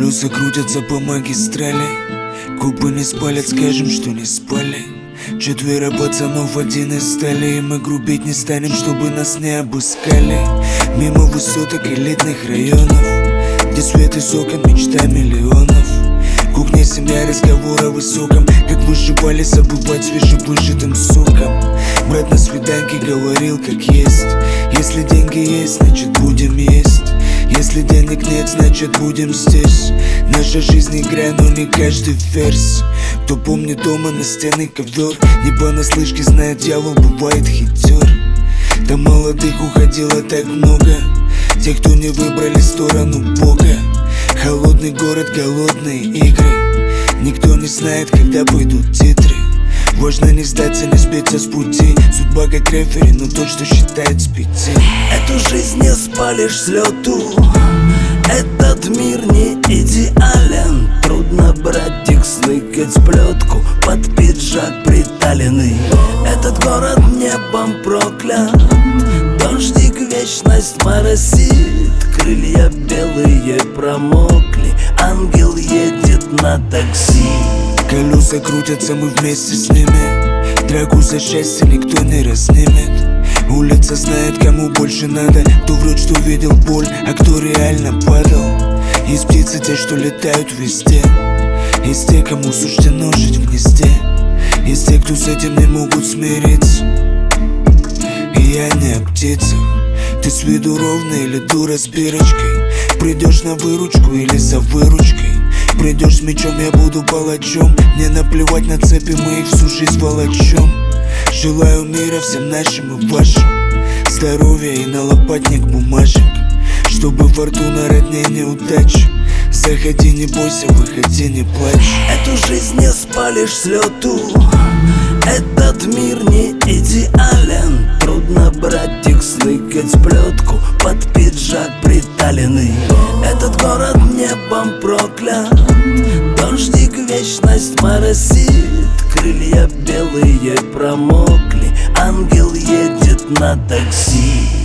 Колеса крутятся по магистрали, кубы не спалят, скажем, что не спали. Четверо пацанов, один из стали, и мы грубить не станем, чтобы нас не обыскали. Мимо высоток элитных районов, где свет из окон, мечта миллионов. Кухня, семья, разговор о высоком, как выживали, забывать свежевыжатым соком. Брат на свиданке говорил, как есть. Если деньги есть, значит будем есть. Если денег нет, значит будем здесь. Наша жизнь игра, но не каждый верс. Кто помнит дома настенный ковер, не понаслышке знает, дьявол бывает хитер. До молодых уходило так много, тех, кто не выбрали сторону Бога. Холодный город, голодные игры, никто не знает, когда пойдут титры. Важно не сдаться, не сбиться с пути. Судьба как рефери, но тот, что считает, с 5. Эту жизнь не спалишь с лету, этот мир не идеален. Трудно, братик, сныкать плетку под пиджак приталенный. Этот город небом проклят, дождик вечность моросит. Крылья белые промокли, ангел едет на такси. Колеса крутятся, мы вместе с ними. Драку за счастье никто не разнимет. Улица знает, кому больше надо. Кто врет, что видел боль, а кто реально падал. Есть птицы, те, что летают везде. Есть те, кому суждено жить в гнезде. Есть те, кто с этим не могут смириться. И я не о птицах. Ты с виду ровный или дура с бирочкой? Придешь на выручку или за выручкой? Придешь с мечом, я буду палачом. Мне наплевать на цепи, мы их всю жизнь волочем. Желаю мира всем нашим и вашим, здоровья и на лопатник бумажек, чтобы во рту на родне неудач. Заходи, не бойся, выходи, не плачь. Эту жизнь не спалишь с лету, этот мир не идеален. Трудно, братик, сныкать плетку под пиджак приталенный. Этот город небом проклят, дождик вечность моросит. Крылья белые промокли, ангел едет на такси.